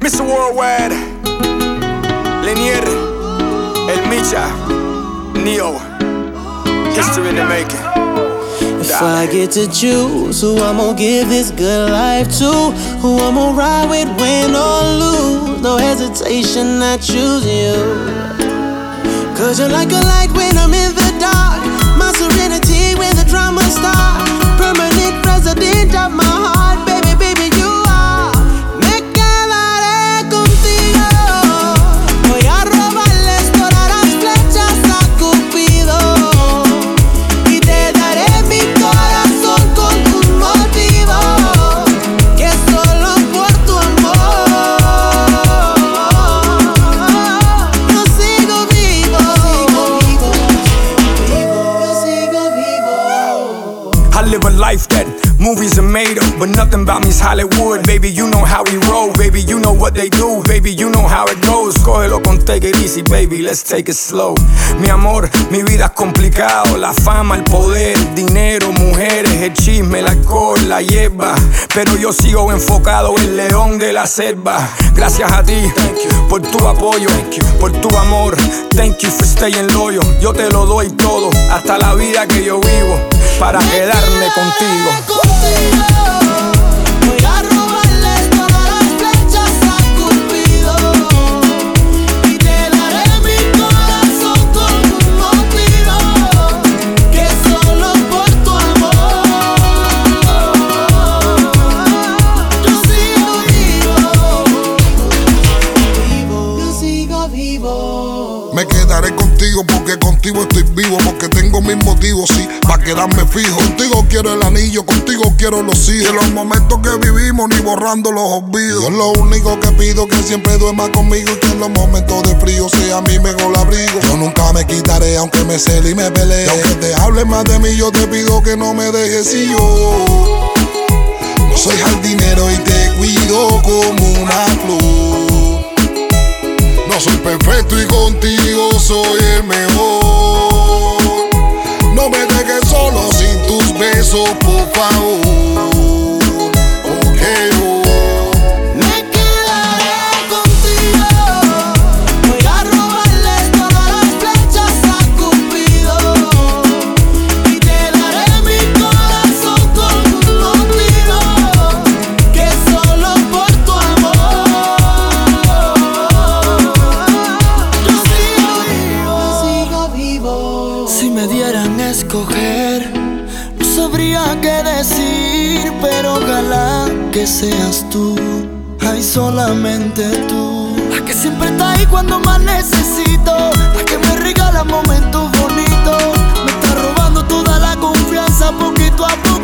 Mr. Worldwide, Lanier, El Micha, Neo, history in the making. If I get to choose who I'm gonna give this good life to, who I'm gonna ride with, win or lose, no hesitation, I choose you. Cause you're like a light when I'm in the dark, my serenity when the drama starts, permanent resident of my heart, baby, baby, you are. Me quedaré contigo, voy a robarles todas las flechas a Cupido, y te daré mi corazón con un motivo, que solo por tu amor yo sigo vivo, yo sigo vivo. I live a life that movies are made of, but nothing about me's Hollywood. Baby, you know how we roll. Baby, you know what they do. Baby, you know how it goes. Cógelo con take it easy, baby, let's take it slow. Mi amor, mi vida es complicado. La fama, el poder, el dinero, mujeres, el chisme, el alcohol, la hierba. Pero yo sigo enfocado, el león de la selva. Gracias a ti, por tu apoyo, por tu amor. Thank you for staying loyal. Yo te lo doy todo, hasta la vida que yo vivo, para quedarme contigo. Voy a robarles todas las flechas a Cupido, y te daré mi corazón con un motivo, que solo por tu amor yo sigo vivo, yo sigo vivo. Me quedaré contigo porque contigo estoy vivo, porque tengo mis motivos, sí, pa' quedarme fijo. Contigo quiero el anillo, contigo quiero los hijos. De los momentos que vivimos ni borrando los olvidos. Yo lo único que pido que siempre duerma conmigo, y que en los momentos de frío sea mi mejor abrigo. Yo nunca me quitaré aunque me cele y me pelee, y aunque te hable más de mí yo te pido que no me dejes. Y yo no soy jardinero y te cuido como una flor. No soy perfecto y contigo soy el mejor. No me dejes solo sin tus besos, por favor. Okay, Me quedaré contigo, voy a robarles todas las flechas a Cupido, y te daré mi corazón con un motivo, que solo por tu amor yo sigo vivo. Si me dieran a escoger, no sabría qué decir, pero ojalá que seas tú, ay, solamente tú, la que siempre está ahí cuando más necesito, la que me regala momentos bonitos, me está robando toda la confianza poquito a poco.